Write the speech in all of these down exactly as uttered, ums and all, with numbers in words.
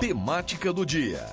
Temática do dia.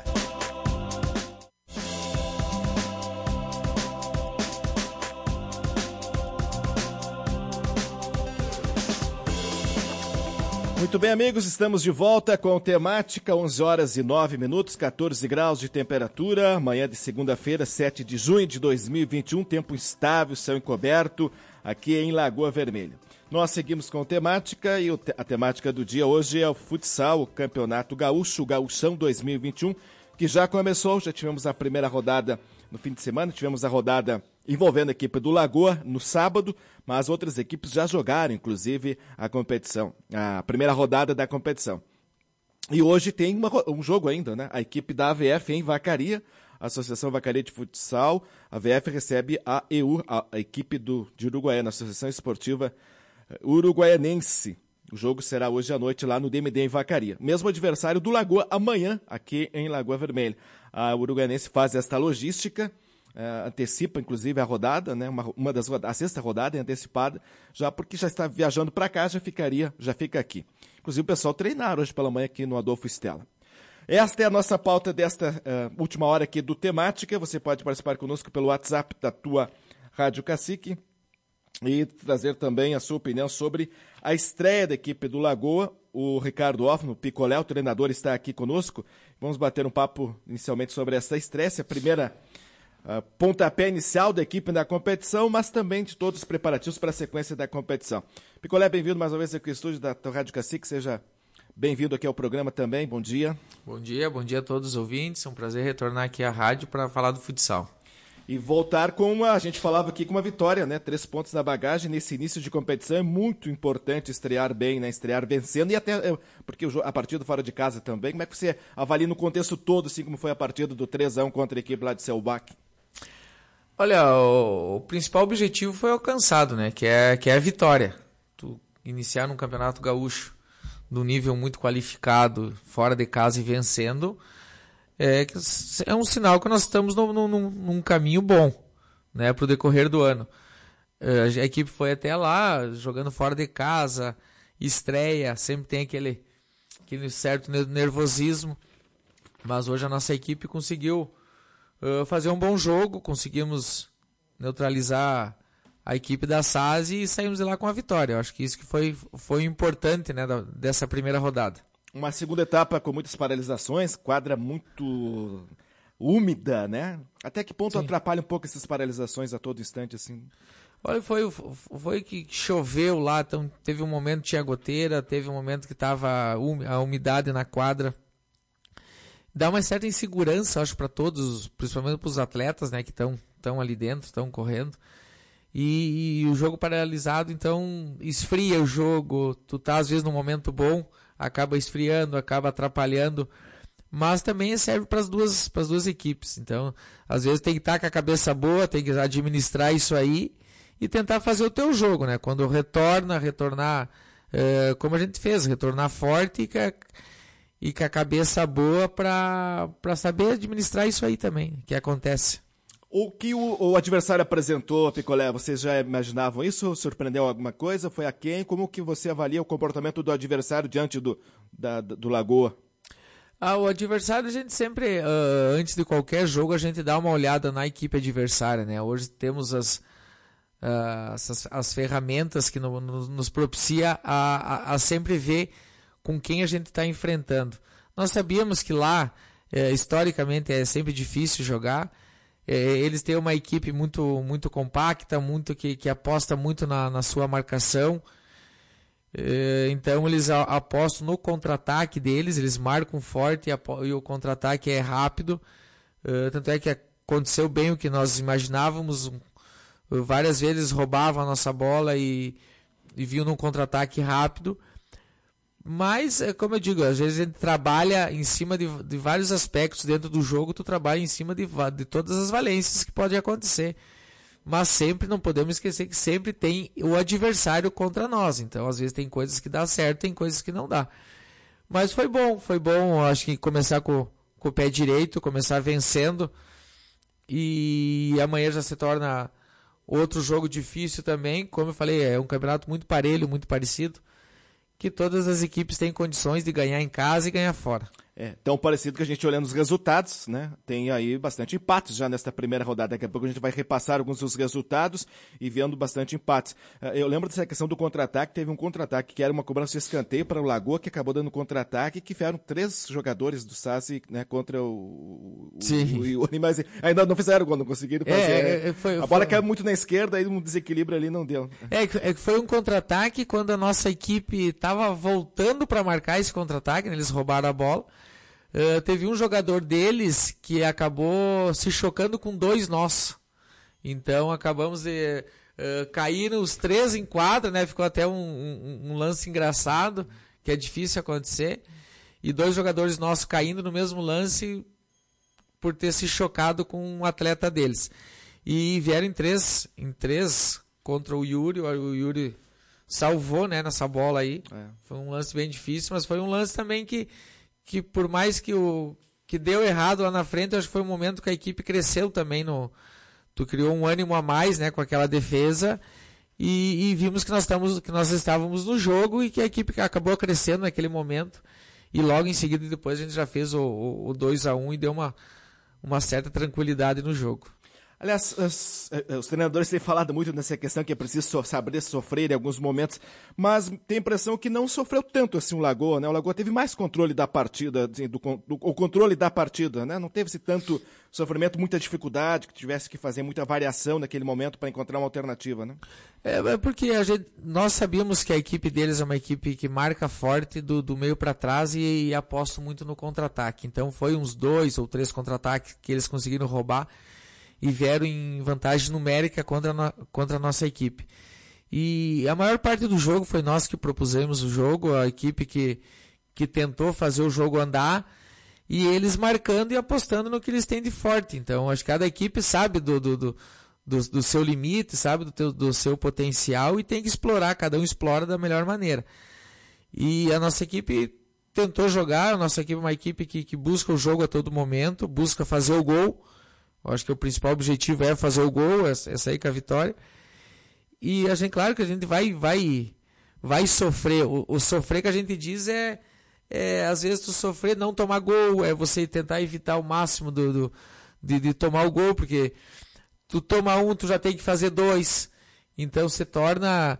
Muito bem, amigos, estamos de volta com Temática, onze horas e nove minutos, quatorze graus de temperatura, manhã de segunda-feira, sete de junho de dois mil e vinte e um, tempo estável, céu encoberto, aqui em Lagoa Vermelha. Nós seguimos com Temática e a temática do dia hoje é o futsal, o Campeonato Gaúcho, o Gaúchão dois mil e vinte e um, que já começou, já tivemos a primeira rodada no fim de semana, tivemos a rodada envolvendo a equipe do Lagoa no sábado, mas outras equipes já jogaram, inclusive, a competição, a primeira rodada da competição. E hoje tem uma, um jogo ainda, né? A equipe da A V F em Vacaria, a Associação Vacaria de Futsal, a A V F recebe a E U, a, a equipe do, de Uruguaiana, a Associação Esportiva Uruguaianense. O jogo será hoje à noite lá no D M D em Vacaria. Mesmo adversário do Lagoa amanhã, aqui em Lagoa Vermelha. A Uruguaianense faz esta logística, Uh, antecipa, inclusive, a rodada, né? uma, uma das rodadas, a sexta rodada é antecipada, já porque já está viajando para cá, já ficaria, já fica aqui. Inclusive, o pessoal treinaram hoje pela manhã aqui no Adolfo Stella. Esta é a nossa pauta desta uh, última hora aqui do Temática. Você pode participar conosco pelo WhatsApp da tua Rádio Cacique e trazer também a sua opinião sobre a estreia da equipe do Lagoa. O Ricardo Hoffman, o Picolé, o treinador, está aqui conosco. Vamos bater um papo inicialmente sobre essa estreia, a primeira Uh, pontapé inicial da equipe na competição, mas também de todos os preparativos para a sequência da competição. Picolé, bem-vindo mais uma vez aqui ao estúdio da Rádio Cacique, seja bem-vindo aqui ao programa também, bom dia. Bom dia, bom dia a todos os ouvintes, é um prazer retornar aqui à rádio para falar do futsal. E voltar com uma, a gente falava aqui com uma vitória, né? Três pontos na bagagem nesse início de competição, é muito importante estrear bem, né? Estrear vencendo e até, porque a partida fora de casa também, como é que você avalia no contexto todo, assim como foi a partida do três a um contra a equipe lá de Selbach? Olha, o, o principal objetivo foi alcançado, né? Que é, que é a vitória. Tu iniciar num campeonato gaúcho do nível muito qualificado, fora de casa e vencendo, é, é um sinal que nós estamos no, no, num caminho bom, né? Para o decorrer do ano. A equipe foi até lá, jogando fora de casa, estreia, sempre tem aquele, aquele certo nervosismo, mas hoje a nossa equipe conseguiu Uh, fazer um bom jogo, conseguimos neutralizar a equipe da S A S e saímos de lá com a vitória. Eu acho que isso que foi, foi importante, né, da, dessa primeira rodada. Uma segunda etapa com muitas paralisações, quadra muito úmida, né? Até que ponto Sim. atrapalha um pouco essas paralisações a todo instante, assim? Olha, foi, foi que choveu lá, então teve um momento que tinha goteira, teve um momento que estava a umidade na quadra. Dá uma certa insegurança, acho, para todos, principalmente para os atletas, né, que estão ali dentro, estão correndo. E, e o jogo paralisado, então, esfria o jogo. Tu tá, às vezes, num momento bom, acaba esfriando, acaba atrapalhando. Mas também serve para as duas, para as duas equipes. Então, às vezes, tem que estar com a cabeça boa, tem que administrar isso aí e tentar fazer o teu jogo, né? Quando retorna, retornar eh, como a gente fez, retornar forte e... Que, e com a cabeça boa para saber administrar isso aí também, que acontece. O que o, o adversário apresentou, Picolé, vocês já imaginavam isso? Surpreendeu alguma coisa? Foi a quem? Como que você avalia o comportamento do adversário diante do, da, do Lagoa? Ah, o adversário, a gente sempre, uh, antes de qualquer jogo, a gente dá uma olhada na equipe adversária, né? Hoje temos as, uh, as, as ferramentas que no, no, nos propicia a, a, a sempre ver com quem a gente está enfrentando. Nós sabíamos que lá, é, historicamente, é sempre difícil jogar. É, eles têm uma equipe muito, muito compacta, muito que, que aposta muito na, na sua marcação. É, então, eles a, apostam no contra-ataque deles, eles marcam forte e, a, e o contra-ataque é rápido. É, tanto é que aconteceu bem o que nós imaginávamos. Várias vezes roubavam a nossa bola e, e vinham num contra-ataque rápido. Mas, como eu digo, às vezes a gente trabalha em cima de, de vários aspectos dentro do jogo, tu trabalha em cima de, de todas as valências que podem acontecer. Mas sempre, não podemos esquecer que sempre tem o adversário contra nós. Então, às vezes tem coisas que dá certo, tem coisas que não dá. Mas foi bom, foi bom, acho que começar com, com o pé direito, começar vencendo. E amanhã já se torna outro jogo difícil também. Como eu falei, é um campeonato muito parelho, muito parecido, que todas as equipes têm condições de ganhar em casa e ganhar fora. É, tão parecido que a gente olhando os resultados, né? Tem aí bastante empates já nesta primeira rodada. Daqui a pouco a gente vai repassar alguns dos resultados e vendo bastante empates. Eu lembro dessa questão do contra-ataque. Teve um contra-ataque que era uma cobrança de escanteio para o Lagoa, que acabou dando contra-ataque, que vieram três jogadores do S A S, né, contra o, o, Sim. o, o mas ainda não fizeram gol, não conseguiram fazer. É, é, foi, a bola foi... caiu muito na esquerda, aí um desequilíbrio ali não deu. É, é que foi um contra-ataque quando a nossa equipe estava voltando para marcar esse contra-ataque, né, eles roubaram a bola. Uh, teve um jogador deles que acabou se chocando com dois nossos. Então acabamos de uh, cair os três em quadra, né? Ficou até um, um, um lance engraçado, que é difícil acontecer. E dois jogadores nossos caindo no mesmo lance por ter se chocado com um atleta deles. E vieram em três, em três contra o Yuri. O Yuri salvou, né, nessa bola aí. É. Foi um lance bem difícil, mas foi um lance também que que por mais que o que deu errado lá na frente, acho que foi um momento que a equipe cresceu também, no, tu criou um ânimo a mais, né, com aquela defesa, e, e vimos que nós, estamos, que nós estávamos no jogo e que a equipe acabou crescendo naquele momento, e logo em seguida depois a gente já fez o, o, o dois a um e deu uma, uma certa tranquilidade no jogo. Aliás, os, os treinadores têm falado muito nessa questão que é preciso saber sofrer em alguns momentos, mas tem a impressão que não sofreu tanto assim o Lagoa, né? O Lagoa teve mais controle da partida, do, do, o controle da partida, né? Não teve-se tanto sofrimento, muita dificuldade, que tivesse que fazer muita variação naquele momento para encontrar uma alternativa, né? É, porque a gente, nós sabíamos que a equipe deles é uma equipe que marca forte do, do meio para trás e, e aposta muito no contra-ataque. Então foi uns dois ou três contra-ataques que eles conseguiram roubar e vieram em vantagem numérica contra a, no, contra a nossa equipe. E a maior parte do jogo foi nós que propusemos o jogo, a equipe que, que tentou fazer o jogo andar, e eles marcando e apostando no que eles têm de forte. Então, acho que cada equipe sabe do, do, do, do, do seu limite, sabe do, teu, do seu potencial, e tem que explorar, cada um explora da melhor maneira. E a nossa equipe tentou jogar, a nossa equipe é uma equipe que, que busca o jogo a todo momento, busca fazer o gol. Eu acho que o principal objetivo é fazer o gol, é sair com a vitória. E a gente, claro que a gente vai, vai, vai sofrer. O, o sofrer que a gente diz é, é, às vezes, tu sofrer não tomar gol, é você tentar evitar o máximo do, do, de, de tomar o gol, porque tu toma um, tu já tem que fazer dois. Então se torna,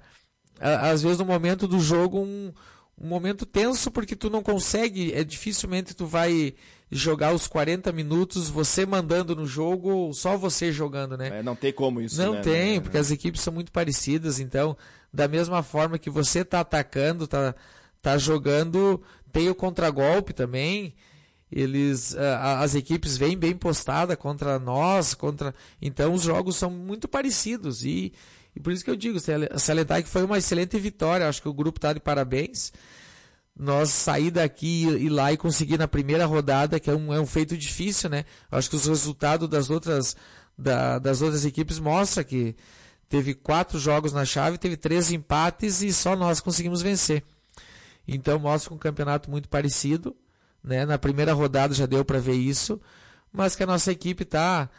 às vezes, no momento do jogo, um, um momento tenso, porque tu não consegue, é dificilmente tu vai jogar os quarenta minutos, você mandando no jogo, só você jogando, né? É, não tem como isso, Não né? tem, não, porque não. as equipes são muito parecidas, então, da mesma forma que você tá atacando, tá, tá jogando, tem o contragolpe também, eles, as equipes vêm bem postadas contra nós, contra, então os jogos são muito parecidos, e, e por isso que eu digo, salientar que foi uma excelente vitória, acho que o grupo tá de parabéns. Nós sair daqui e ir lá e conseguir na primeira rodada, que é um, é um feito difícil, né? Acho que os resultados das outras, da, das outras equipes mostram que teve quatro jogos na chave, teve três empates e só nós conseguimos vencer. Então mostra um campeonato muito parecido, né? Na primeira rodada já deu para ver isso, mas que a nossa equipe está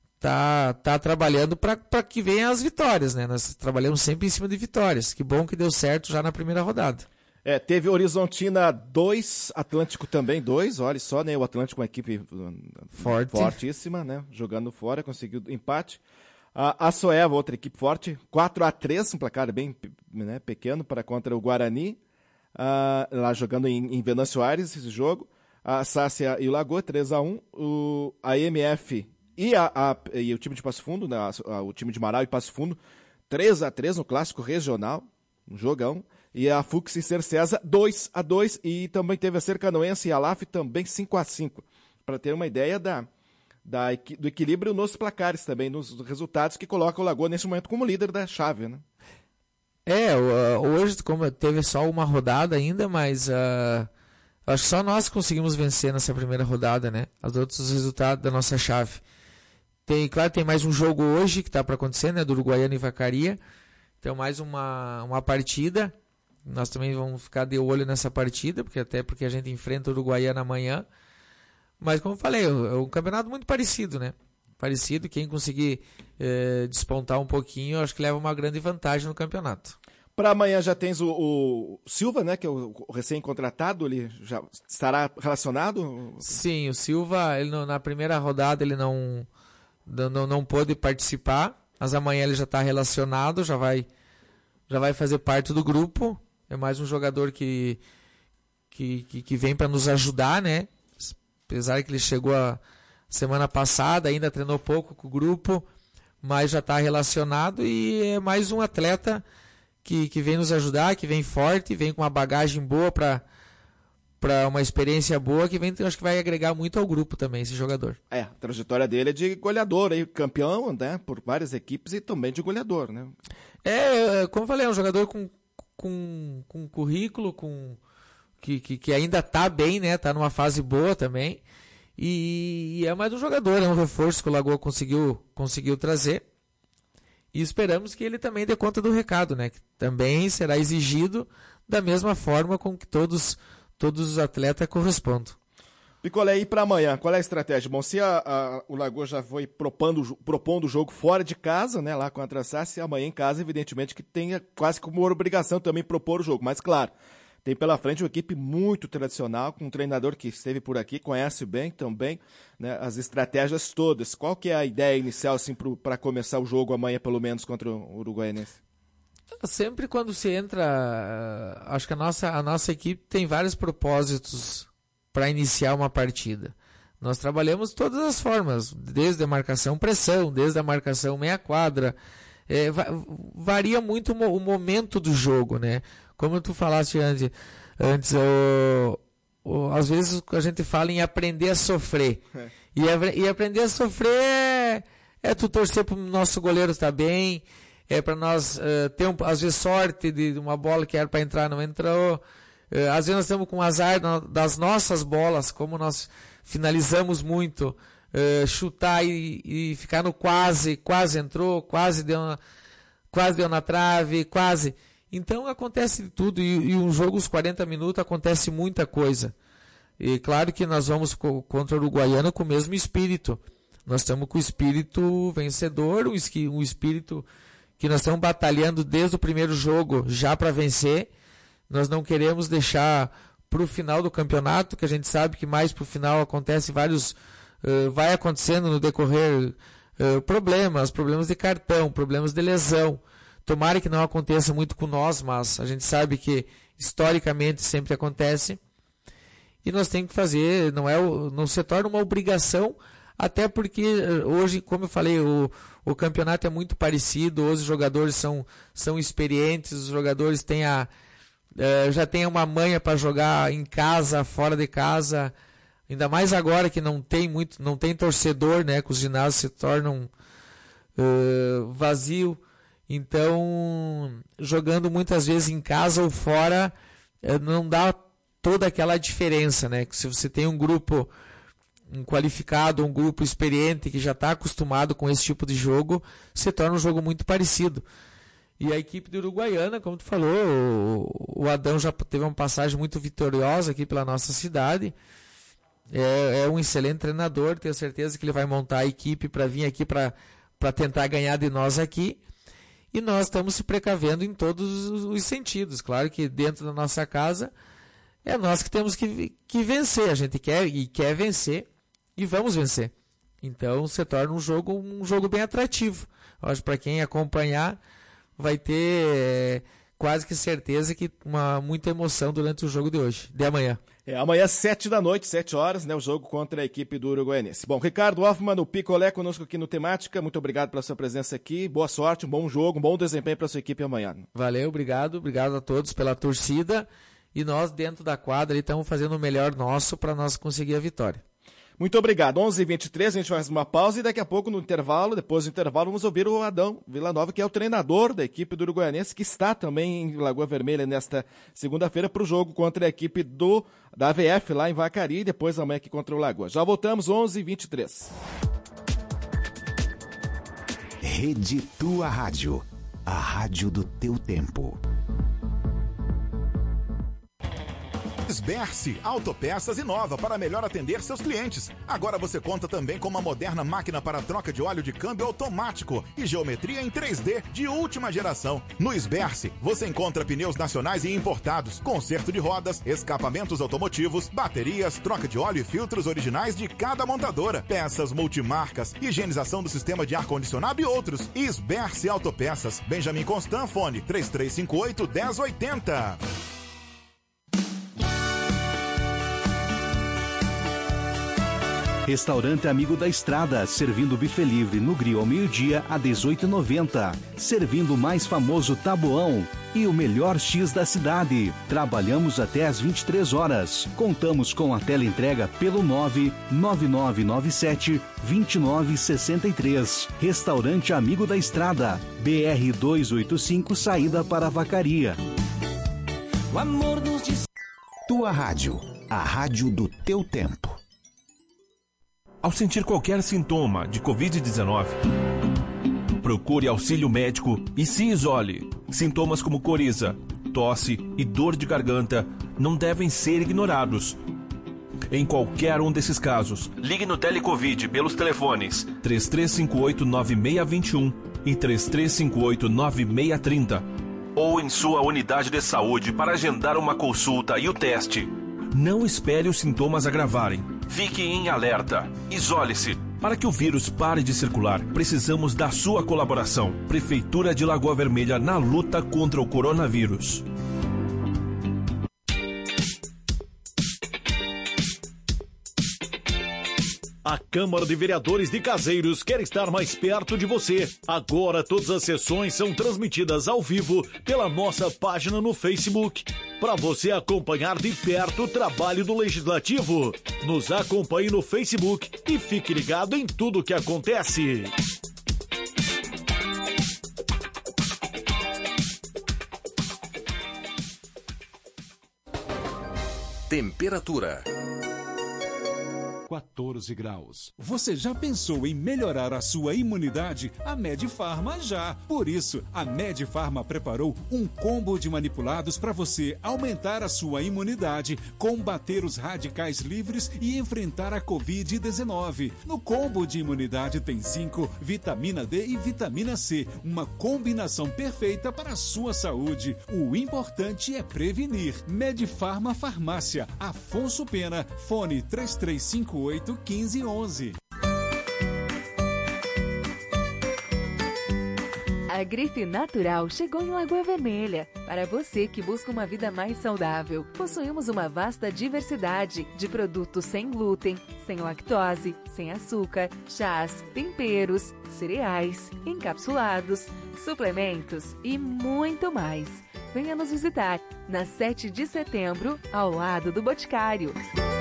tá, tá trabalhando para que venham as vitórias, né? Nós trabalhamos sempre em cima de vitórias. Que bom que deu certo já na primeira rodada. É, teve Horizontina dois, Atlântico também dois, olha só, né, o Atlântico uma equipe Forte. fortíssima, né, jogando fora, conseguiu empate. A, a Soeva, outra equipe forte, quatro a três, um placar bem, né, pequeno para contra o Guarani, uh, lá jogando em, em Venâncio Aires esse jogo. A Sácia e o Lagoa, três a um, o, a M F e, a, a, e o time de Passo Fundo, né, a, a, o time de Marau e Passo Fundo, três a três no clássico regional, um jogão. E a Fux e Cercesa dois a dois, e também teve a Cercanoense e a L A F também cinco a cinco. Para ter uma ideia da, da, do equilíbrio nos placares também, nos resultados que coloca o Lagoa nesse momento como líder da chave, né? É, hoje como teve só uma rodada ainda, mas uh, acho que só nós conseguimos vencer nessa primeira rodada, né? Os outros resultados da nossa chave. Tem, claro, tem mais um jogo hoje que está para acontecer, né? Do Uruguaiana e Vacaria. Então mais uma, uma partida. Nós também vamos ficar de olho nessa partida, porque até porque a gente enfrenta o Uruguaiana amanhã. Mas como eu falei, é um campeonato muito parecido, né? Parecido, quem conseguir eh, despontar um pouquinho, acho que leva uma grande vantagem no campeonato. Para amanhã já tens o, o Silva, né, que é o, o recém-contratado, ele já estará relacionado? Sim, o Silva, ele não, na primeira rodada ele não, não, não pôde participar, mas amanhã ele já está relacionado, já vai, já vai fazer parte do grupo. É mais um jogador que, que, que, que vem para nos ajudar, né? Apesar que ele chegou a semana passada, ainda treinou pouco com o grupo, mas já está relacionado e é mais um atleta que, que vem nos ajudar, que vem forte, vem com uma bagagem boa para para uma experiência boa, que vem, acho que vai agregar muito ao grupo também, esse jogador. É, a trajetória dele é de goleador, aí, campeão, né, por várias equipes e também de goleador, né? É, como eu falei, é um jogador com, com, com currículo, com, que, que, que ainda está bem, né, está numa fase boa também, e, e é mais um jogador, é um reforço que o Lagoa conseguiu, conseguiu trazer, e esperamos que ele também dê conta do recado, né, que também será exigido da mesma forma com que todos todos os atletas correspondem. Picolé, e para amanhã, qual é a estratégia? Bom, se a, a, o Lagoa já foi propondo, propondo o jogo fora de casa, né, lá contra a S A S, amanhã em casa, evidentemente que tenha quase como obrigação também propor o jogo. Mas, claro, tem pela frente uma equipe muito tradicional, com um treinador que esteve por aqui, conhece bem também, né, as estratégias todas. Qual que é a ideia inicial assim, para começar o jogo amanhã, pelo menos, contra o Uruguaianense? Sempre quando se entra, acho que a nossa, a nossa equipe tem vários propósitos para iniciar uma partida. Nós trabalhamos todas as formas, desde a marcação pressão, desde a marcação meia quadra. É, varia muito o momento do jogo, né? Como tu falaste antes, antes o, o, às vezes a gente fala em aprender a sofrer. É. E, a, e aprender a sofrer é, é tu torcer para o nosso goleiro estar bem, é para nós uh, ter, um, às vezes, sorte de uma bola que era para entrar, não entrou. Uh, às vezes nós estamos com azar das nossas bolas, como nós finalizamos muito, uh, chutar e, e ficar no quase, quase entrou, quase deu na, quase deu na trave, quase. Então acontece tudo, e, e um jogo, os quarenta minutos, acontece muita coisa. E claro que nós vamos co- contra o Uruguaiana com o mesmo espírito. Nós estamos com o espírito vencedor, um, esqui, um espírito que nós estamos batalhando desde o primeiro jogo já para vencer. Nós não queremos deixar para o final do campeonato, que a gente sabe que mais para o final acontece vários, uh, vai acontecendo no decorrer uh, problemas, problemas de cartão, problemas de lesão. Tomara que não aconteça muito com nós, mas a gente sabe que historicamente sempre acontece. E nós temos que fazer, não, é, não se torna uma obrigação, até porque hoje, como eu falei, o, o campeonato é muito parecido, os jogadores são, são experientes, os jogadores têm a, uh, já têm uma manha para jogar em casa, fora de casa, ainda mais agora que não tem muito, não tem torcedor, né, que os ginásios se tornam uh, vazios. Então, jogando muitas vezes em casa ou fora, uh, não dá toda aquela diferença, né, que se você tem um grupo um qualificado, um grupo experiente que já está acostumado com esse tipo de jogo, se torna um jogo muito parecido. E a equipe do Uruguaiana, como tu falou, o, o Adão já teve uma passagem muito vitoriosa aqui pela nossa cidade, é, é um excelente treinador, tenho certeza que ele vai montar a equipe para vir aqui para tentar ganhar de nós aqui, e nós estamos se precavendo em todos os sentidos. Claro que dentro da nossa casa é nós que temos que, que vencer, a gente quer e quer vencer, e vamos vencer. Então se torna um jogo, um jogo bem atrativo. Acho que para quem acompanhar vai ter é, quase que certeza que uma muita emoção durante o jogo de hoje, de amanhã. É, amanhã, sete da noite, sete horas, né, o jogo contra a equipe do Uruguaianense. Bom, Ricardo Hoffmann, o Picolé, conosco aqui no Temática, muito obrigado pela sua presença aqui, boa sorte, um bom jogo, um bom desempenho para a sua equipe amanhã. Valeu, obrigado, obrigado a todos pela torcida, e nós dentro da quadra estamos fazendo o melhor nosso para nós conseguir a vitória. Muito obrigado. onze e vinte e três, a gente faz uma pausa e daqui a pouco no intervalo, depois do intervalo, vamos ouvir o Adão Villanova, que é o treinador da equipe do Uruguaianense, que está também em Lagoa Vermelha nesta segunda-feira para o jogo contra a equipe do, da A V F lá em Vacaria e depois amanhã aqui contra o Lagoa. Já voltamos, onze e vinte e três. Rede Tua Rádio, a rádio do teu tempo. Esberce, Autopeças inova para melhor atender seus clientes. Agora você conta também com uma moderna máquina para troca de óleo de câmbio automático e geometria em três D de última geração. No Esberce, você encontra pneus nacionais e importados, conserto de rodas, escapamentos automotivos, baterias, troca de óleo e filtros originais de cada montadora, peças multimarcas, higienização do sistema de ar-condicionado e outros. Esberce Autopeças, Benjamin Constant, fone três três cinco oito, um zero oito zero. Restaurante Amigo da Estrada, servindo buffet livre no grill ao meio-dia a dezoito reais e noventa centavos. Servindo o mais famoso tabuão e o melhor X da cidade. Trabalhamos até às vinte e três horas. Contamos com a teleentrega pelo nove nove nove nove sete, dois nove seis três. Restaurante Amigo da Estrada, B R duzentos e oitenta e cinco, saída para a Vacaria. O amor nos diz... Tua Rádio, a rádio do teu tempo. Ao sentir qualquer sintoma de covid dezenove, procure auxílio médico e se isole. Sintomas como coriza, tosse e dor de garganta não devem ser ignorados. Em qualquer um desses casos, ligue no Telecovid pelos telefones três três cinco oito, nove seis dois um e três três cinco oito, nove seis três zero ou em sua unidade de saúde para agendar uma consulta e o teste. Não espere os sintomas agravarem. Fique em alerta. Isole-se. Para que o vírus pare de circular, precisamos da sua colaboração. Prefeitura de Lagoa Vermelha na luta contra o coronavírus. A Câmara de Vereadores de Caseiros quer estar mais perto de você. Agora todas as sessões são transmitidas ao vivo pela nossa página no Facebook, para você acompanhar de perto o trabalho do Legislativo. Nos acompanhe no Facebook e fique ligado em tudo o que acontece. Temperatura quatorze graus. Você já pensou em melhorar a sua imunidade? A Medifarma já. Por isso, a Medifarma preparou um combo de manipulados para você aumentar a sua imunidade, combater os radicais livres e enfrentar a covid dezenove. No combo de imunidade tem zinco, vitamina D e vitamina C, uma combinação perfeita para a sua saúde. O importante é prevenir. Medifarma Farmácia, Afonso Pena, fone três três cinco oito, um cinco um um. A Grife Natural chegou em Lagoa Vermelha. Para você que busca uma vida mais saudável, possuímos uma vasta diversidade de produtos sem glúten, sem lactose, sem açúcar, chás, temperos, cereais, encapsulados, suplementos e muito mais. Venha nos visitar na sete de setembro, ao lado do Boticário.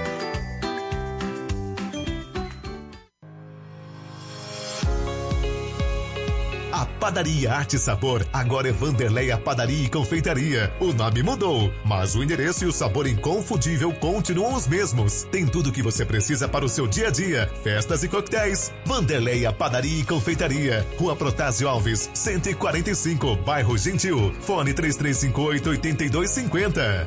A Padaria Arte e Sabor agora é Vanderleia Padaria e Confeitaria. O nome mudou, mas o endereço e o sabor inconfundível continuam os mesmos. Tem tudo o que você precisa para o seu dia a dia, festas e coquetéis. Vanderleia Padaria e Confeitaria, Rua Protásio Alves, cento e quarenta e cinco, Bairro Gentil. Fone três três cinco oito, oito dois cinco zero.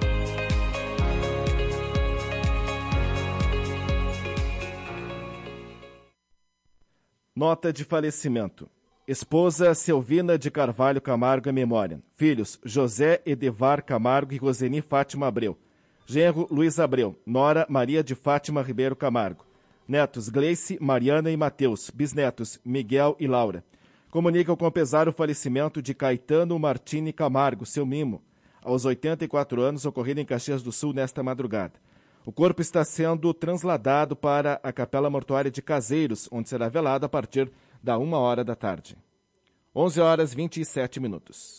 Nota de falecimento. Esposa Silvina de Carvalho Camargo em memória. Filhos José Edevar Camargo e Roseni Fátima Abreu. Genro Luiz Abreu. Nora Maria de Fátima Ribeiro Camargo. Netos Gleice, Mariana e Mateus. Bisnetos Miguel e Laura. Comunicam com pesar o falecimento de Caetano Martini Camargo, seu mimo, aos oitenta e quatro anos, ocorrido em Caxias do Sul nesta madrugada. O corpo está sendo transladado para a Capela Mortuária de Caseiros, onde será velado a partir da uma hora da tarde. onze horas e vinte e sete minutos.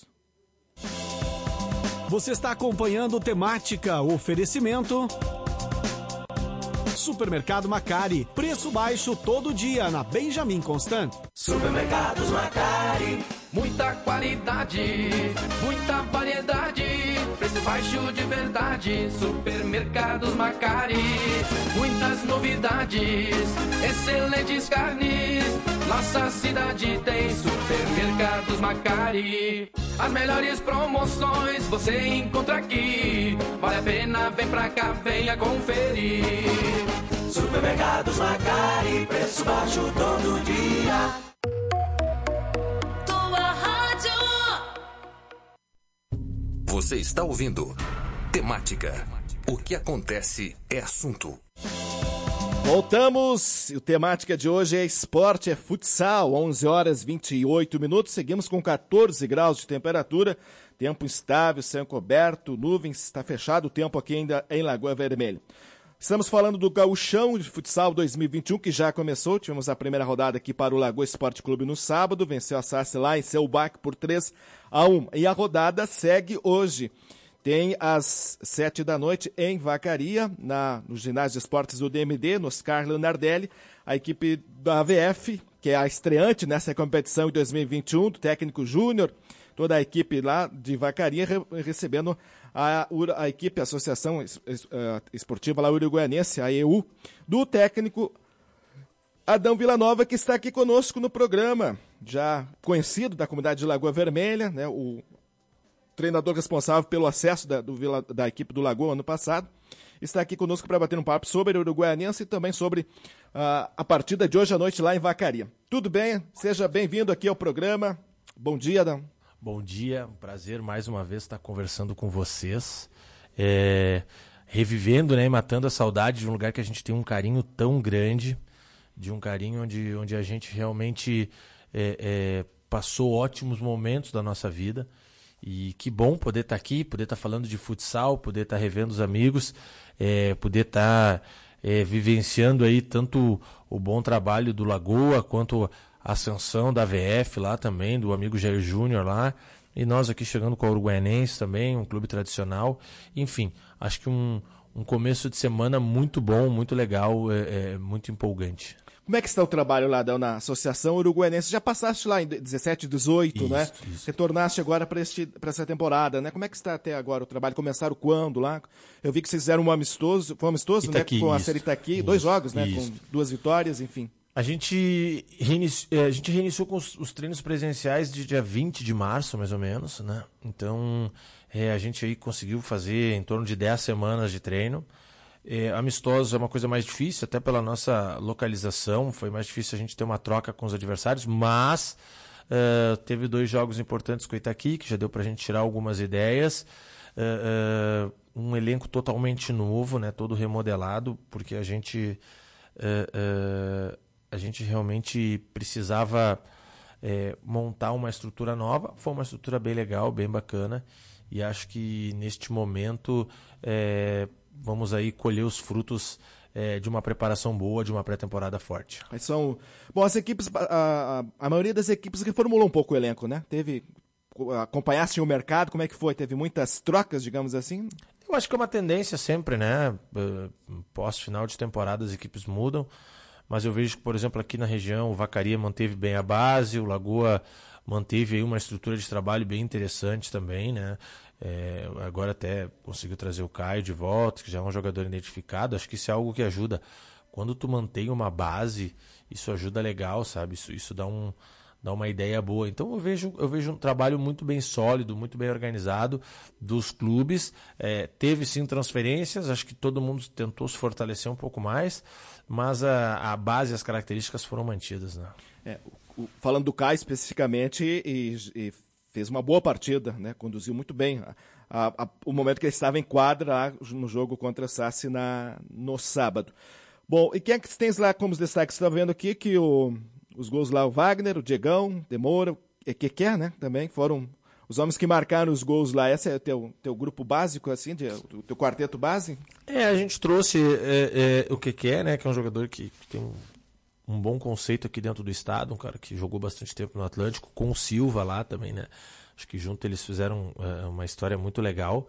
Você está acompanhando Temática, oferecimento... Supermercado Macari, preço baixo todo dia na Benjamin Constant. Supermercados Macari, muita qualidade, muita variedade, preço baixo de verdade. Supermercados Macari, muitas novidades, excelentes carnes, Nossa cidade tem Supermercados Macari. As melhores promoções você encontra aqui. Vale a pena, vem pra cá, venha conferir. Supermercados Macari, preço baixo todo dia. Tua rádio. Você está ouvindo Temática. O que acontece é assunto. Voltamos, o temática de hoje é esporte, é futsal, onze horas e vinte e oito minutos, seguimos com quatorze graus de temperatura, tempo instável, céu coberto, nuvens, está fechado o tempo aqui ainda em Lagoa Vermelha. Estamos falando do Gauchão de Futsal dois mil e vinte e um, que já começou, tivemos a primeira rodada aqui para o Lagoa Esporte Clube no sábado, venceu a S A S lá em Selbac por três a um, e a rodada segue hoje. Tem às sete da noite em Vacaria, na, no ginásio de esportes do D M D, no Oscar Leonardelli, a equipe da A V F, que é a estreante nessa competição em dois mil e vinte e um, do técnico júnior, toda a equipe lá de Vacaria re, recebendo a, a equipe, a Associação Esportiva lá Uruguaianense, a E U, do técnico Adão Villanova, que está aqui conosco no programa, já conhecido da comunidade de Lagoa Vermelha, né, o treinador responsável pelo acesso da, do, da equipe do Lagoa ano passado, está aqui conosco para bater um papo sobre o Uruguaianense e também sobre uh, a partida de hoje à noite lá em Vacaria. Tudo bem? Seja bem-vindo aqui ao programa. Bom dia, Adão. Bom dia, um prazer mais uma vez estar conversando com vocês, é, revivendo, né, e matando a saudade de um lugar que a gente tem um carinho tão grande, de um carinho onde, onde a gente realmente é, é, passou ótimos momentos da nossa vida. E que bom poder estar aqui, poder estar falando de futsal, poder estar revendo os amigos, é, poder estar é, vivenciando aí tanto o bom trabalho do Lagoa, quanto a ascensão da A V F lá também, do amigo Jair Júnior lá, e nós aqui chegando com a Uruguaianense também, um clube tradicional. Enfim, acho que um, um começo de semana muito bom, muito legal, é, é, muito empolgante. Como é que está o trabalho lá, Adão, na Associação Uruguaianense? Já passaste lá em dezessete, dezoito, isso, né? Isso. Retornaste agora para essa temporada, né? Como é que está até agora o trabalho? Começaram quando lá? Eu vi que vocês fizeram um amistoso, foi um amistoso, Itaqui, né? Com a Série Itaqui, dois jogos, né? Isso. Com duas vitórias, enfim. A gente, reinici... a gente reiniciou com os, os treinos presenciais de dia vinte de março, mais ou menos, né? Então, é, a gente aí conseguiu fazer em torno de dez semanas de treino. É, amistosos é uma coisa mais difícil, até pela nossa localização, foi mais difícil a gente ter uma troca com os adversários, mas uh, teve dois jogos importantes com o Itaqui, que já deu para a gente tirar algumas ideias, uh, uh, um elenco totalmente novo, né, todo remodelado, porque a gente, uh, uh, a gente realmente precisava uh, montar uma estrutura nova, foi uma estrutura bem legal, bem bacana, e acho que neste momento uh, vamos aí colher os frutos é, de uma preparação boa, de uma pré-temporada forte. Mas são... Bom, as equipes, a, a, a maioria das equipes reformulou um pouco o elenco, né? Teve... Acompanhasse o mercado, como é que foi? Teve muitas trocas, digamos assim? Eu acho que é uma tendência sempre, né? Pós-final de temporada as equipes mudam, mas eu vejo que, por exemplo, aqui na região o Vacaria manteve bem a base, o Lagoa manteve aí uma estrutura de trabalho bem interessante também, né? É, agora até conseguiu trazer o Caio de volta, que já é um jogador identificado. Acho que isso é algo que ajuda. Quando tu mantém uma base, isso ajuda legal, sabe? Isso, isso dá, um, dá uma ideia boa. Então eu vejo, eu vejo um trabalho muito bem sólido, muito bem organizado dos clubes. É, teve sim transferências, acho que todo mundo tentou se fortalecer um pouco mais, mas a, a base e as características foram mantidas, né? É, o, falando do Caio especificamente, e, e fez uma boa partida, né? Conduziu muito bem a, a, a, o momento que ele estava em quadra lá no jogo contra a S A S na, no sábado. Bom, e quem é que tens lá como os destaques? Você está vendo aqui que o, os gols lá, o Wagner, o Diegão, Demora, o Keké, né? Também foram os homens que marcaram os gols lá. Esse é o teu, teu grupo básico, assim, de, o teu quarteto base? É, a gente trouxe é, é, o Keké, né? Que é um jogador que, que tem um um bom conceito aqui dentro do estado, um cara que jogou bastante tempo no Atlântico, com o Silva lá também, né? Acho que junto eles fizeram uh, uma história muito legal.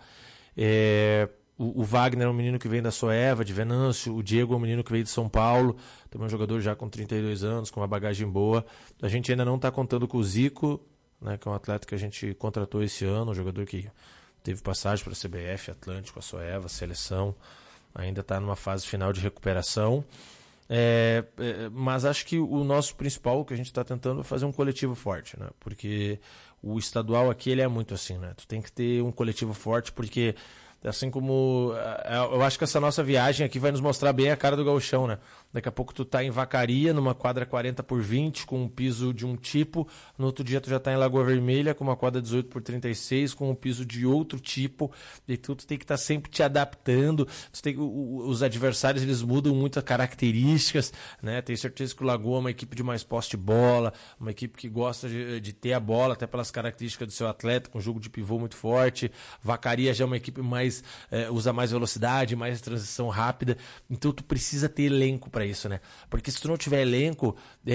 É, o, o Wagner é um menino que vem da Soeva, de Venâncio, o Diego é um menino que veio de São Paulo, também um jogador já com trinta e dois anos, com uma bagagem boa. A gente ainda não está contando com o Zico, né, que é um atleta que a gente contratou esse ano, um jogador que teve passagem para a C B F, Atlântico, a Soeva, a seleção, ainda está numa fase final de recuperação. É, é, mas acho que o nosso principal, que a gente está tentando, é fazer um coletivo forte, né? Porque o estadual aqui, ele é muito assim, né? Tu tem que ter um coletivo forte, porque assim como... Eu acho que essa nossa viagem aqui vai nos mostrar bem a cara do gauchão, né? Daqui a pouco tu tá em Vacaria, numa quadra quarenta por vinte, com um piso de um tipo. No outro dia tu já tá em Lagoa Vermelha, com uma quadra dezoito por trinta e seis, com um piso de outro tipo. E tu, tu tem que estar tá sempre te adaptando. Tu tem, o, os adversários, eles mudam muitas características, né? Tenho certeza que o Lagoa é uma equipe de mais posse de bola, uma equipe que gosta de, de ter a bola, até pelas características do seu atleta, com um jogo de pivô muito forte. Vacaria já é uma equipe mais... É, usa mais velocidade, mais transição rápida. Então tu precisa ter elenco para isso, né? Porque se tu não tiver elenco,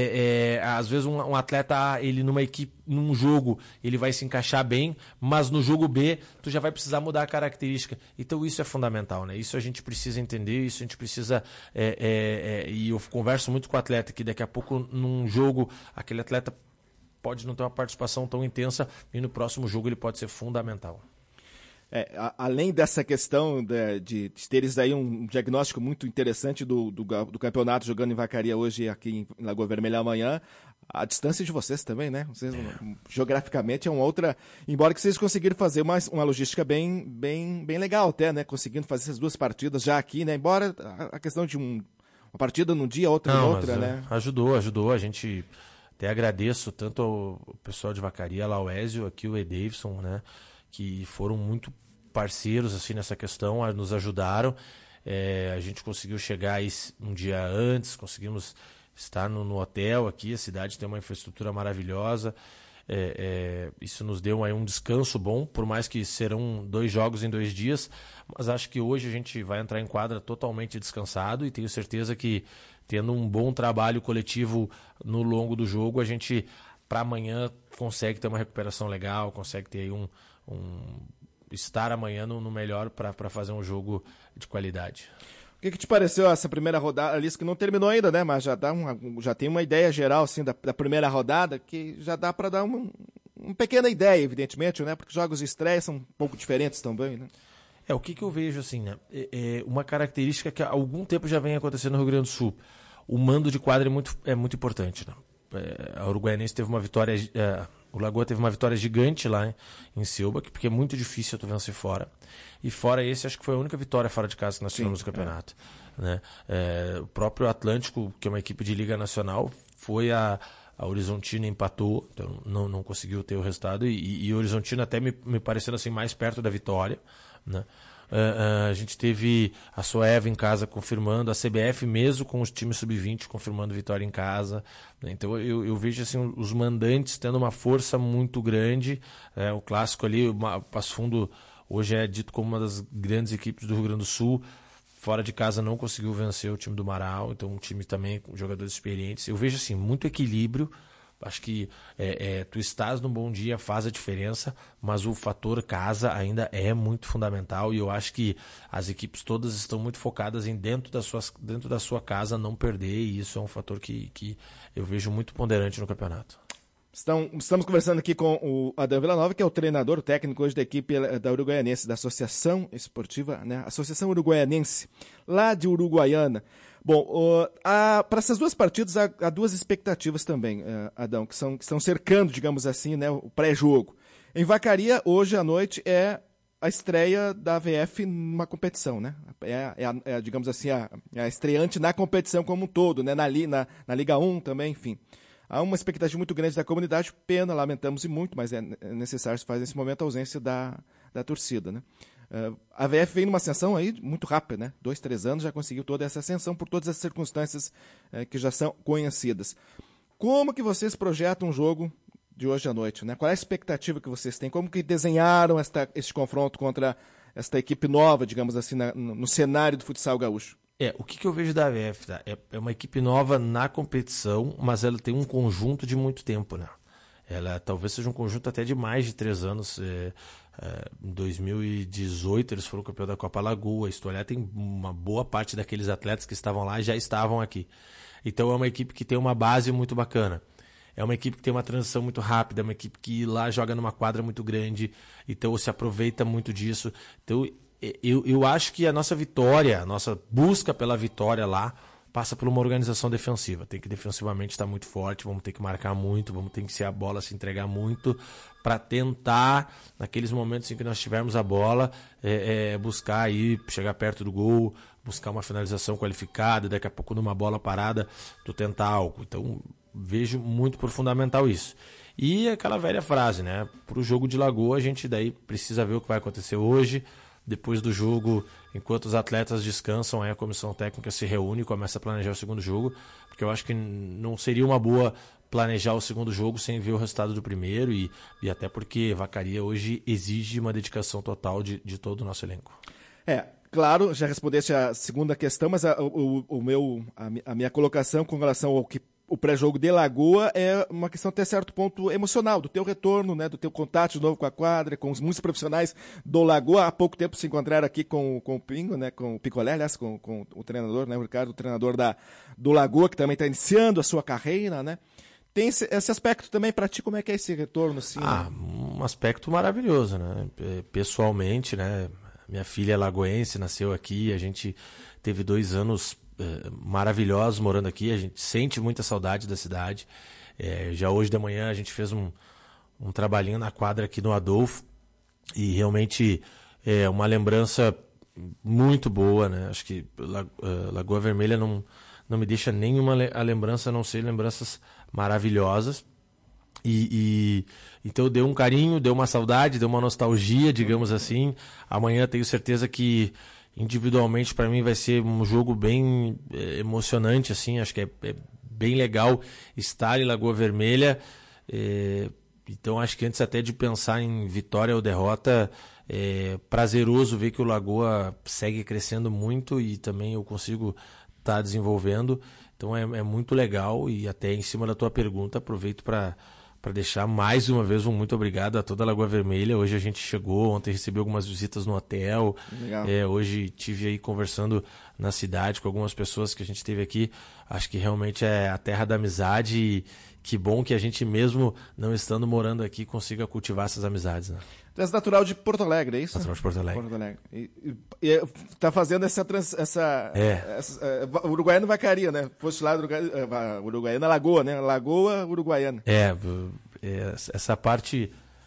é, é, às vezes um, um atleta, ele numa equipe, num jogo, ele vai se encaixar bem, mas no jogo B, tu já vai precisar mudar a característica. Então isso é fundamental, né? Isso a gente precisa entender, isso a gente precisa... É, é, é, e eu converso muito com o atleta, que daqui a pouco, num jogo, aquele atleta pode não ter uma participação tão intensa, e no próximo jogo ele pode ser fundamental. É, a, além dessa questão de, de, de teres aí um diagnóstico muito interessante do, do, do campeonato jogando em Vacaria hoje e aqui em Lagoa Vermelha amanhã, a distância de vocês também, né? Vocês, é. Geograficamente é uma outra... Embora que vocês conseguiram fazer uma, uma logística bem, bem, bem legal até, né? Conseguindo fazer essas duas partidas já aqui, né? Embora a, a questão de um, uma partida num dia, outra em outra, né? Ajudou, ajudou. A gente até agradeço tanto ao pessoal de Vacaria, lá o Ézio, aqui o E. Davidson, né? Que foram muito parceiros assim nessa questão, nos ajudaram. É, a gente conseguiu chegar aí um dia antes, conseguimos estar no, no hotel aqui. A cidade tem uma infraestrutura maravilhosa. É, é, isso nos deu aí um descanso bom, por mais que serão dois jogos em dois dias, mas acho que hoje a gente vai entrar em quadra totalmente descansado, e tenho certeza que, tendo um bom trabalho coletivo no longo do jogo, a gente para amanhã consegue ter uma recuperação legal, consegue ter aí um, um estar amanhã no, no melhor para fazer um jogo de qualidade. O que, que te pareceu essa primeira rodada? Alice, que não terminou ainda, né? Mas já, dá uma, já tem uma ideia geral assim, da, da primeira rodada, que já dá para dar uma, uma pequena ideia, evidentemente, né? Porque jogos de estreia são um pouco diferentes também, né? É, o que, que eu vejo assim, né? É, é uma característica que há algum tempo já vem acontecendo no Rio Grande do Sul. O mando de quadra é muito, é muito importante, né? É, a Uruguaianense teve uma vitória... É, o Lagoa teve uma vitória gigante lá em, em Silba, porque é muito difícil tu vencer fora. E fora esse, acho que foi a única vitória fora de casa que nós tivemos no campeonato. É. Né? É, o próprio Atlântico, que é uma equipe de Liga Nacional, foi a, a Horizontina, empatou, então não, não conseguiu ter o resultado. E, e o Horizontina até me, me parecendo assim, mais perto da vitória. Né? Uh, uh, a gente teve a Soeva em casa confirmando, a C B F mesmo com os times sub vinte confirmando vitória em casa, né? Então eu, eu vejo assim, os mandantes tendo uma força muito grande, é, o clássico ali, o Passo Fundo hoje é dito como uma das grandes equipes do Rio Grande do Sul, fora de casa não conseguiu vencer o time do Marau, então um time também com jogadores experientes. Eu vejo assim, muito equilíbrio. Acho que é, é, tu estás num bom dia faz a diferença, mas o fator casa ainda é muito fundamental, e eu acho que as equipes todas estão muito focadas em dentro, das suas, dentro da sua casa não perder, e isso é um fator que, que eu vejo muito ponderante no campeonato. Estão, estamos conversando aqui com o Adão Villanova, que é o treinador, o técnico hoje da equipe da Uruguaianense, da Associação Esportiva, né? Associação Uruguaianense, lá de Uruguaiana. Bom, uh, para essas duas partidas há, há duas expectativas também, uh, Adão, que, são, que estão cercando, digamos assim, né, o pré-jogo. Em Vacaria, hoje à noite, é a estreia da A V F numa competição, né? É, é, a, é digamos assim, a, é a estreante na competição como um todo, né? Na, na, na Liga um também, enfim. Há uma expectativa muito grande da comunidade, pena, lamentamos e muito, mas é necessário se fazer nesse momento a ausência da, da torcida, né? Uh, a A V F vem numa ascensão aí muito rápida, né? Dois, três anos já conseguiu toda essa ascensão por todas as circunstâncias uh, que já são conhecidas. Como que vocês projetam um jogo de hoje à noite, né? Qual é a expectativa que vocês têm? Como que desenharam esta, este confronto contra esta equipe nova, digamos assim, na, no, no cenário do futsal gaúcho? É, o que, que eu vejo da A V F, tá? É, é uma equipe nova na competição, mas ela tem um conjunto de muito tempo, né? Ela talvez seja um conjunto até de mais de três anos. É, é, em dois mil e dezoito eles foram campeão da Copa Lagoa. Se tu olhar, tem uma boa parte daqueles atletas que estavam lá já estavam aqui. Então é uma equipe que tem uma base muito bacana. É uma equipe que tem uma transição muito rápida, é uma equipe que lá joga numa quadra muito grande, então se aproveita muito disso. Então eu, eu acho que a nossa vitória, a nossa busca pela vitória lá, passa por uma organização defensiva. Tem que defensivamente estar muito forte, vamos ter que marcar muito, vamos ter que ser a bola, se entregar muito, para tentar, naqueles momentos em que nós tivermos a bola, é, é, buscar aí, chegar perto do gol, buscar uma finalização qualificada, daqui a pouco numa bola parada, tu tentar algo. Então, vejo muito por fundamental isso. E aquela velha frase, né? Para o jogo de Lagoa, a gente daí precisa ver o que vai acontecer hoje. Depois do jogo, enquanto os atletas descansam, aí a comissão técnica se reúne e começa a planejar o segundo jogo, porque eu acho que não seria uma boa planejar o segundo jogo sem ver o resultado do primeiro, e, e até porque Vacaria hoje exige uma dedicação total de, de todo o nosso elenco. É, claro, já respondeste a segunda questão, mas a, o, o meu, a, a minha colocação com relação ao que o pré-jogo de Lagoa é uma questão até certo ponto emocional, do teu retorno, né, do teu contato de novo com a quadra, com os muitos profissionais do Lagoa. Há pouco tempo se encontraram aqui com, com o Pingo, né, com o Picolé, aliás, com, com o treinador, né, o Ricardo, o treinador da, do Lagoa, que também está iniciando a sua carreira, né? Tem esse, esse aspecto também para ti, como é que é esse retorno? Assim, ah, né? Um aspecto maravilhoso, né? Pessoalmente, né, minha filha é lagoense, nasceu aqui, a gente teve dois anos maravilhosos morando aqui, a gente sente muita saudade da cidade. É, já hoje de manhã a gente fez um, um trabalhinho na quadra aqui no Adolfo e realmente é uma lembrança muito boa, né? Acho que Lagoa Vermelha não, não me deixa nenhuma a lembrança a não ser lembranças maravilhosas. E, e então deu um carinho, deu uma saudade, deu uma nostalgia, digamos assim. Amanhã tenho certeza que individualmente para mim vai ser um jogo bem é, emocionante, assim. Acho que é, é bem legal estar em Lagoa Vermelha. É, então acho que antes até de pensar em vitória ou derrota, é prazeroso ver que o Lagoa segue crescendo muito e também eu consigo estar tá desenvolvendo. Então é, é muito legal. E até em cima da tua pergunta, aproveito para para deixar mais uma vez um muito obrigado a toda a Lagoa Vermelha. Hoje a gente chegou, ontem recebi algumas visitas no hotel. Legal. É, hoje tive aí conversando na cidade com algumas pessoas que a gente teve aqui. Acho que realmente é a terra da amizade e que bom que a gente, mesmo não estando morando aqui, consiga cultivar essas amizades, né? Tu és natural de Porto Alegre, é isso? Natural de Porto Alegre. Porto Alegre. E, e, e tá fazendo essa... Trans, essa, é. essa uh, Uruguaiana Vacaria, né? Foste lá, Uruguai, uh, Uruguaiana Lagoa, né? Lagoa Uruguaiana. É, é essa parte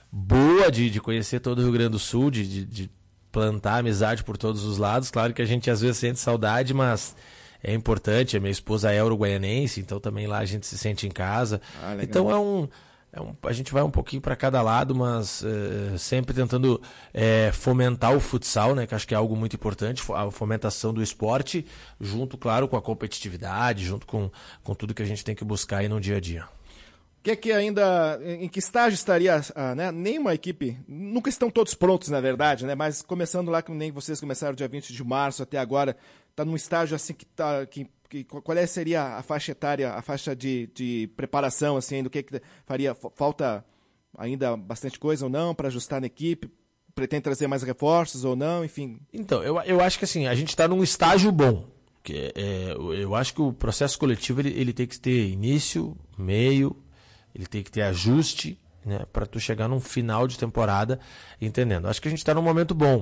boa de, de conhecer todo o Rio Grande do Sul, de, de, de plantar amizade por todos os lados. Claro que a gente às vezes sente saudade, mas é importante. A minha esposa é uruguaianense, então também lá a gente se sente em casa. Ah, então é um... É um, a gente vai um pouquinho para cada lado, mas uh, sempre tentando uh, fomentar o futsal, né, que acho que é algo muito importante, a fomentação do esporte, junto, claro, com a competitividade, junto com, com tudo que a gente tem que buscar aí no dia a dia. O que é que ainda, em que estágio estaria, ah, né, nenhuma equipe, nunca estão todos prontos, na verdade, né, mas começando lá, que nem vocês começaram dia vinte de março até agora, está num estágio assim que está... Que, Que, qual é, seria a faixa etária, a faixa de, de preparação, assim, do que, que faria? Falta ainda bastante coisa ou não para ajustar na equipe? Pretende trazer mais reforços ou não? Enfim. Então, eu, eu acho que assim, a gente está num estágio bom. Que é, eu acho que o processo coletivo ele, ele tem que ter início, meio, ele tem que ter ajuste, né, para tu chegar num final de temporada entendendo. Acho que a gente está num momento bom.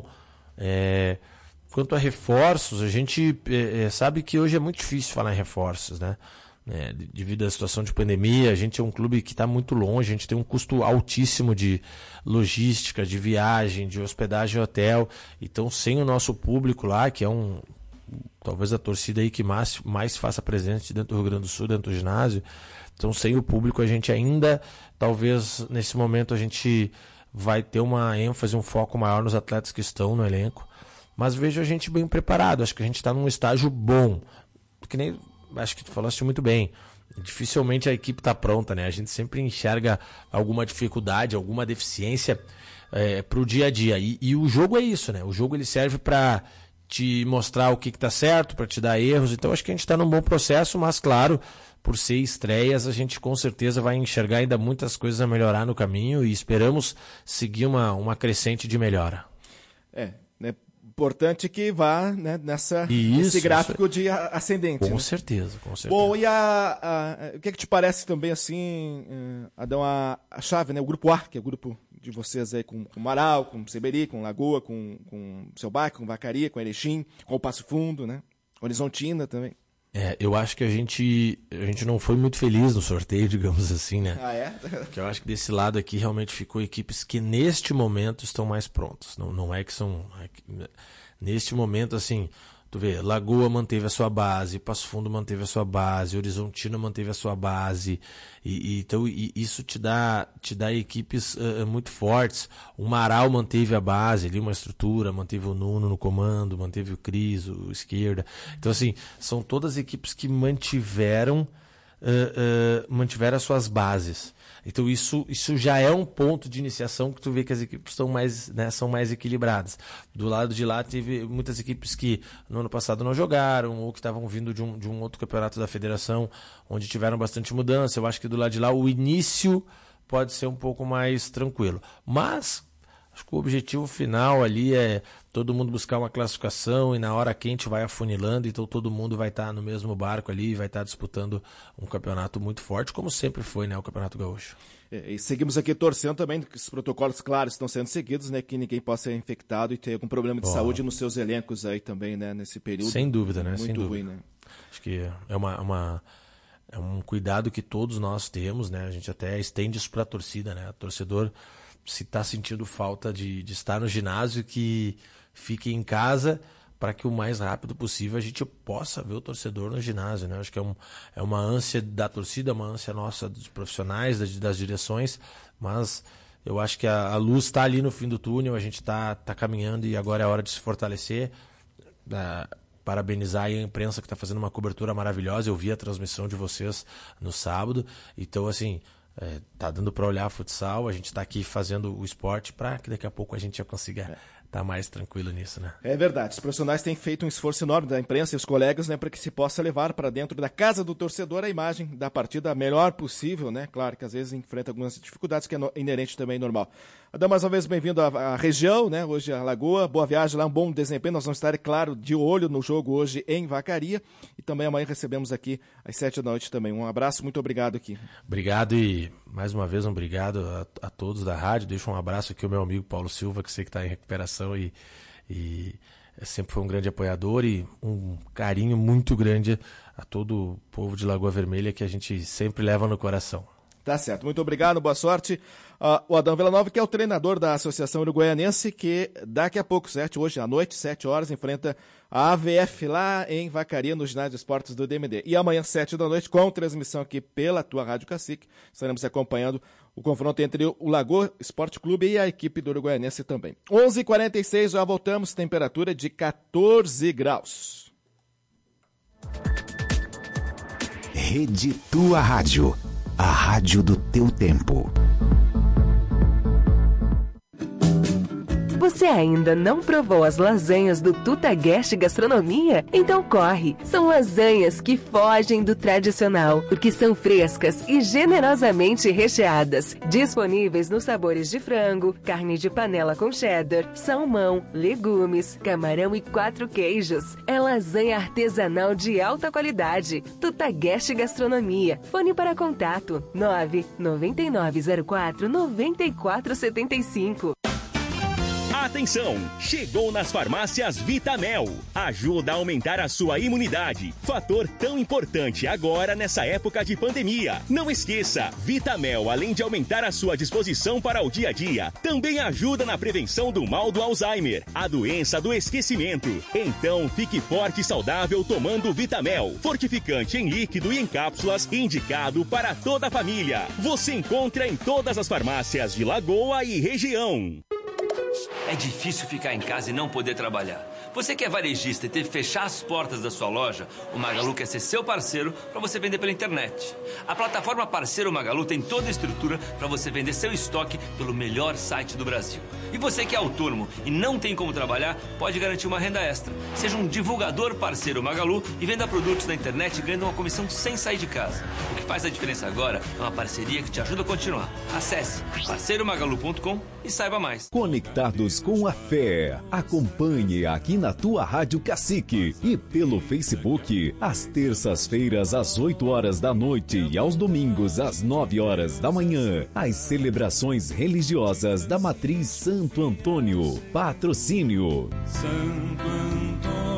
É... Quanto a reforços, a gente é, sabe que hoje é muito difícil falar em reforços, né? É, devido à situação de pandemia, a gente é um clube que está muito longe, a gente tem um custo altíssimo de logística, de viagem, de hospedagem e hotel. Então, sem o nosso público lá, que é um talvez a torcida aí que mais, mais faça presente dentro do Rio Grande do Sul, dentro do ginásio. Então, sem o público, a gente ainda, talvez, nesse momento, a gente vai ter uma ênfase, um foco maior nos atletas que estão no elenco. Mas vejo a gente bem preparado, acho que a gente está num estágio bom. Que nem, acho que tu falaste muito bem. Dificilmente a equipe está pronta, né? A gente sempre enxerga alguma dificuldade, alguma deficiência é, para o dia a dia. E, e o jogo é isso, né? O jogo ele serve para te mostrar o que está certo, para te dar erros. Então acho que a gente está num bom processo, mas claro, por ser estreias, a gente com certeza vai enxergar ainda muitas coisas a melhorar no caminho e esperamos seguir uma, uma crescente de melhora. É, né? Importante que vá, né, nessa, isso, nesse gráfico de ascendente. Com né? certeza, com certeza. Bom, e a, a, o que é que te parece também, assim, Adão, a, a chave, né, o grupo A, que é o grupo de vocês aí com, com Marau, com Seberi, com Lagoa, com, com Seu Bairro, com Vacaria, com Erechim, com o Passo Fundo, né, Horizontina também. É, eu acho que a gente, a gente não foi muito feliz no sorteio, digamos assim, né? Ah, é? Porque eu acho que desse lado aqui realmente ficou equipes que neste momento estão mais prontas. Não, não é que são... É que, neste momento, assim, tu vê, Lagoa manteve a sua base, Passo Fundo manteve a sua base, Horizontina manteve a sua base, e, e, então e isso te dá, te dá equipes uh, muito fortes. O Marau manteve a base ali, uma estrutura, manteve o Nuno no comando, manteve o Cris, o Esquerda. Então, assim, são todas equipes que mantiveram, uh, uh, mantiveram as suas bases. Então isso, isso já é um ponto de iniciação que tu vê que as equipes estão mais, né, são mais equilibradas. Do lado de lá teve muitas equipes que no ano passado não jogaram ou que estavam vindo de um, de um outro campeonato da federação onde tiveram bastante mudança. Eu acho que do lado de lá o início pode ser um pouco mais tranquilo. Mas acho que o objetivo final ali é todo mundo buscar uma classificação e na hora quente vai afunilando, então todo mundo vai estar no mesmo barco ali e vai estar disputando um campeonato muito forte, como sempre foi, né, o Campeonato Gaúcho. E seguimos aqui torcendo também que os protocolos claros estão sendo seguidos, né, que ninguém possa ser infectado e ter algum problema de oh. saúde nos seus elencos aí também, né, nesse período. Sem dúvida, né, muito sem dúvida. ruim, né? Acho que é uma, uma é um cuidado que todos nós temos, né, a gente até estende isso para a torcida, né, o torcedor se está sentindo falta de, de estar no ginásio, que fique em casa para que o mais rápido possível a gente possa ver o torcedor no ginásio, né? Acho que é, um, é uma ânsia da torcida, uma ânsia nossa dos profissionais, das, das direções, mas eu acho que a, a luz está ali no fim do túnel, a gente está tá caminhando e agora é hora de se fortalecer. Uh, parabenizar aí a imprensa que está fazendo uma cobertura maravilhosa, eu vi a transmissão de vocês no sábado, então assim... É, tá dando para olhar futsal, a gente está aqui fazendo o esporte para que daqui a pouco a gente já consiga estar tá mais tranquilo nisso, né? É verdade, os profissionais têm feito um esforço enorme da imprensa e os colegas, né, para que se possa levar para dentro da casa do torcedor a imagem da partida a melhor possível, né? Claro que às vezes enfrenta algumas dificuldades que é inerente também normal. Adão, mais uma vez bem-vindo à, à região, né? Hoje a Lagoa, boa viagem lá, um bom desempenho. Nós vamos estar, é claro, de olho no jogo hoje em Vacaria e também amanhã recebemos aqui às sete da noite também. Um abraço, muito obrigado aqui. Obrigado e mais uma vez um obrigado a, a todos da rádio. Deixo um abraço aqui ao meu amigo Paulo Silva, que sei que está em recuperação e, e sempre foi um grande apoiador e um carinho muito grande a todo o povo de Lagoa Vermelha que a gente sempre leva no coração. Tá certo, muito obrigado, boa sorte. Uh, o Adão Villanova, que é o treinador da Associação Uruguaianense, que daqui a pouco, certo? Hoje à noite, sete horas, enfrenta a A V F lá em Vacaria, no ginásio de esportes do D M D. E amanhã, sete da noite, com transmissão aqui pela tua Rádio Cacique, estaremos acompanhando o confronto entre o Lagoa Esporte Clube e a equipe do Uruguaianense também. onze e quarenta e seis, já voltamos, temperatura de quatorze graus. Rede Tua Rádio. A rádio do teu tempo. Você ainda não provou as lasanhas do Tutagest Gastronomia? Então corre! São lasanhas que fogem do tradicional, porque são frescas e generosamente recheadas. Disponíveis nos sabores de frango, carne de panela com cheddar, salmão, legumes, camarão e quatro queijos. É lasanha artesanal de alta qualidade. Tutagest Gastronomia. Fone para contato nove nove nove zero quatro nove quatro sete cinco. Atenção! Chegou nas farmácias Vitamel. Ajuda a aumentar a sua imunidade. Fator tão importante agora nessa época de pandemia. Não esqueça, Vitamel, além de aumentar a sua disposição para o dia a dia, também ajuda na prevenção do mal do Alzheimer, a doença do esquecimento. Então, fique forte e saudável tomando Vitamel. Fortificante em líquido e em cápsulas, indicado para toda a família. Você encontra em todas as farmácias de Lagoa e região. É difícil ficar em casa e não poder trabalhar. Você que é varejista e teve que fechar as portas da sua loja, o Magalu quer ser seu parceiro para você vender pela internet. A plataforma Parceiro Magalu tem toda a estrutura para você vender seu estoque pelo melhor site do Brasil. E você que é autônomo e não tem como trabalhar, pode garantir uma renda extra. Seja um divulgador Parceiro Magalu e venda produtos na internet ganhando uma comissão sem sair de casa. O que faz a diferença agora é uma parceria que te ajuda a continuar. Acesse parceiro magalu ponto com e saiba mais. Conectados com a fé. Acompanhe aqui na tua Rádio Cacique e pelo Facebook, às terças-feiras às oito horas da noite e aos domingos às nove horas da manhã, as celebrações religiosas da Matriz Santo Antônio. Patrocínio Santo Antônio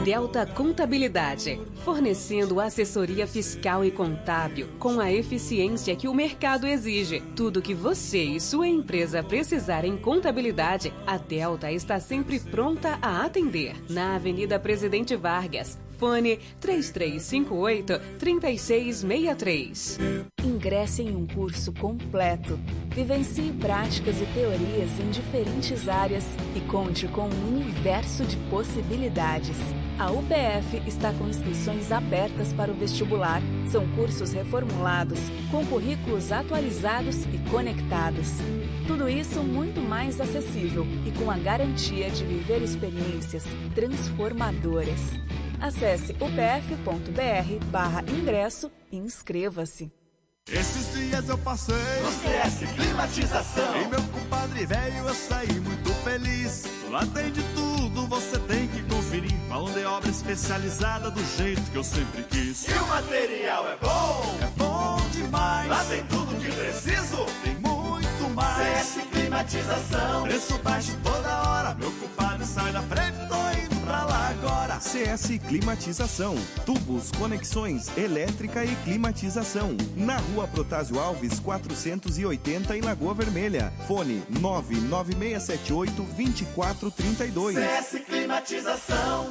Delta Contabilidade, fornecendo assessoria fiscal e contábil com a eficiência que o mercado exige. Tudo que você e sua empresa precisarem em contabilidade, a Delta está sempre pronta a atender. Na Avenida Presidente Vargas, fone três três cinco oito, três seis seis três. Ingresse em um curso completo. Vivencie práticas e teorias em diferentes áreas e conte com um universo de possibilidades. A U P F está com inscrições abertas para o vestibular. São cursos reformulados, com currículos atualizados e conectados. Tudo isso muito mais acessível e com a garantia de viver experiências transformadoras. Acesse upf.br barra ingresso e inscreva-se. Esses dias eu passei no C S Climatização e meu compadre velho eu saí muito feliz. Lá tem de tudo, você tem que conferir. Mão de obra especializada do jeito que eu sempre quis. E o material é bom, é bom demais. Lá tem tudo que preciso, tem muito mais. C S Climatização, preço baixo toda hora. Meu compadre sai da frente, tô indo pra lá agora. C S Climatização, tubos, conexões, elétrica e climatização. Na Rua Protásio Alves, quatrocentos e oitenta em Lagoa Vermelha. Fone nove nove seis sete oito, dois quatro três dois. C S Climatização.